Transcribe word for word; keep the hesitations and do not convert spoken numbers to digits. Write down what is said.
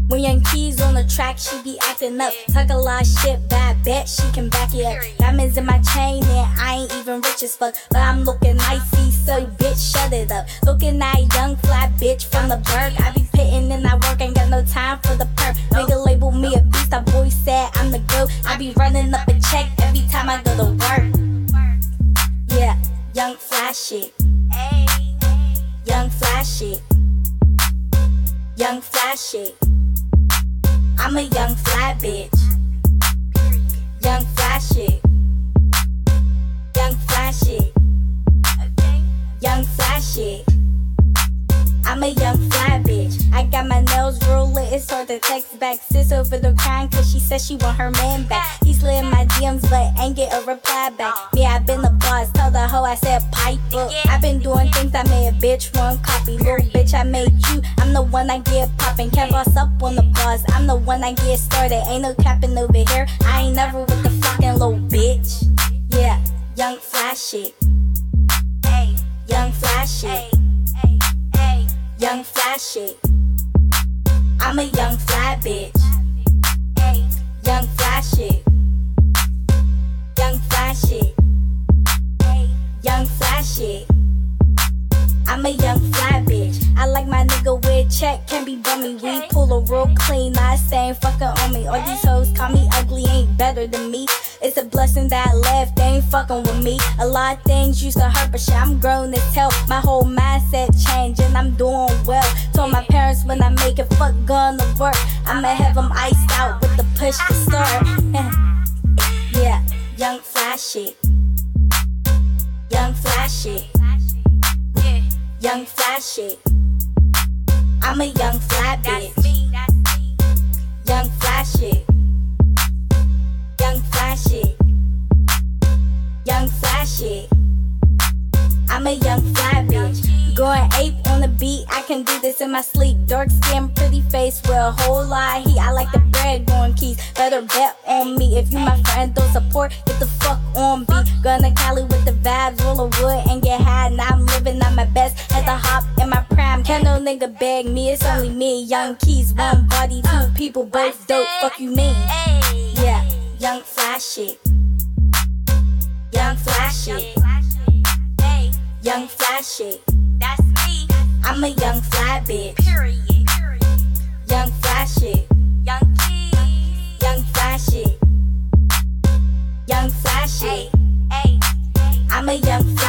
When Young Keys on the track, she be acting up. Talk a lot of shit, but I bet she can back it up. Diamonds in my chain and I ain't even rich as fuck, but I'm looking icy, so bitch, shut it up. Looking at a young fly bitch from the burg. I be pitting and I work, ain't got no time for the perk. Nigga label me a beast, that boy said I'm the GOAT. I be running up a check every time I go to work. Yeah, young fly shit. Young fly shit. Young fly shit. I'm a young fly bitch. Young fly shit. Young fly shit. Young fly shit. I'm a young fly bitch. I got my nails real lit, it's hard to text back. Sis over the crying cause she said she want her man back. He slid in my D Ms but ain't get a reply back. Me, I been the boss, tell the hoe I said pipe up. I been doing things I made a bitch one copy. Little bitch, I made you, I'm the one I get poppin'. Can't boss up on the boss, I'm the one I get started. Ain't no capping over here, I ain't never with the fucking little bitch. Yeah, young fly shit. Young fly shit. Young fly shit. I'm a young fly bitch. Young fly shit. Young fly shit. Young fly shit. I'm a young fly bitch. I like my nigga with check, can't be bummy. We pull a real clean, not saying fucking on me. All these hoes call me ugly, ain't better than me. It's a blessing that I left, they ain't fucking with me. A lot of things used to hurt, but shit, I'm grown as hell. My whole mindset changed and I'm doing well. Told my parents when I make it, fuck gonna work. I'ma have them iced out with the push to start. Yeah, young fly shit. Young fly shit. Young fly shit. I'm a young fly bitch. Young fly shit. Young fly shit. Young fly shit. I'm a young fly bitch. Going ape on the beat, I can do this in my sleep. Dark skin, pretty face with a whole lot of heat. I like the bread going keys, better bet on me. If you my friend, don't support, get the fuck on beat. Gonna Cali with the vibes, roll a wood and get high. Now I'm living at my best, at the hop in my prime. Can't no nigga beg me, it's only me. Young Keys, one body, two people, both dope, fuck you mean. Yeah, young fly shit. Young fly shit. Young fly shit. That's me. I'm a young fly bitch. Period. Young fly shit. Young Keys. Young fly shit. Young fly shit. Hey, hey, hey. I'm a young fly